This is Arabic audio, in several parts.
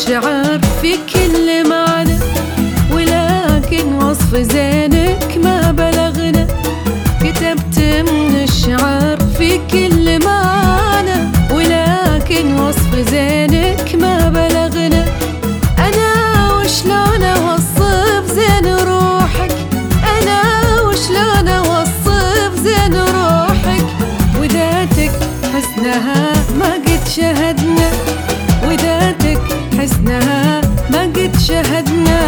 الشعر في كل معنى، ولكن وصف زينك ما بلغنا. كتبت من الشعر في كل معنى، ولكن وصف زينك ما بلغنا. أنا وشلون أوصف زين روحك، أنا وشلون أوصف زين روحك. وذاتك حسنها ما قد شهدنا، وذاتك حسنها ما قد شهدنا.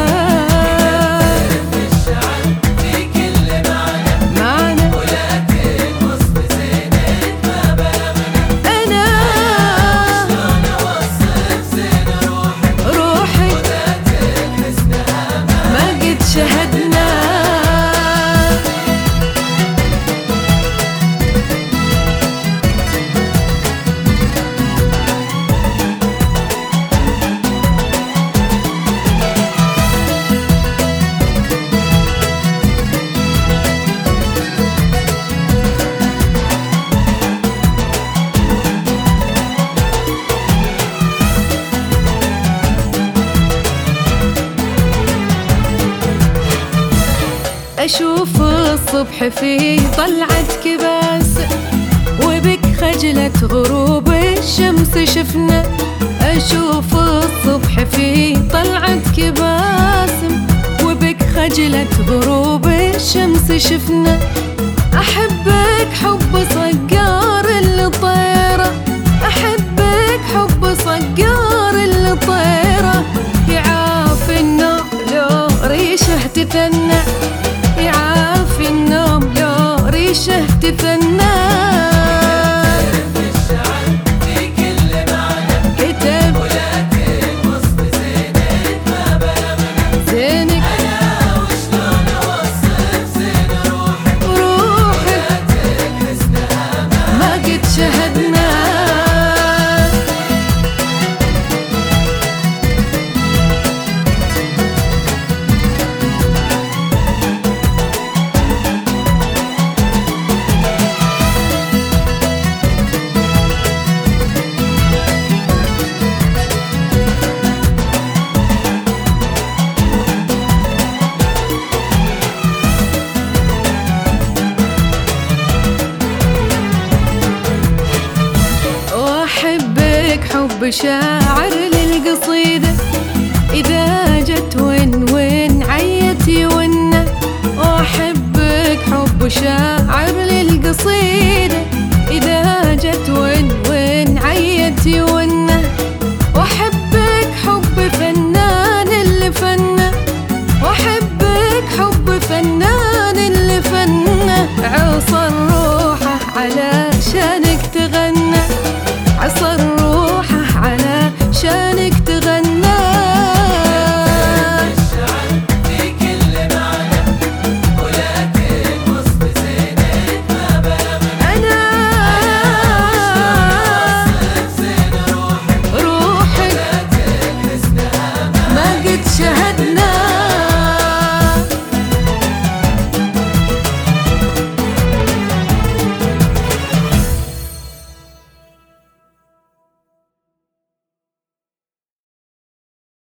أشوف الصبح في طلعتك باسم، وبك خجلة غروب الشمس شفنا. أشوف الصبح في طلعتك باسم، وبك خجلة غروب الشمس شفنا. أحبك حب صقار الطيرة، أحبك حب صقار الطيرة. يعافي النوم لو ريشه تثنى، يعافي النوم لو ريشه تثنى. كتب ولكن وصف زينك ما بلغنا. زينك أنا وشلون أوصف زين روحك، وذاتك حسنها ما قد شهدنا. حب شاعر للقصيدة، إذا جت وين عيتي ونا. وأحبك حب شاعر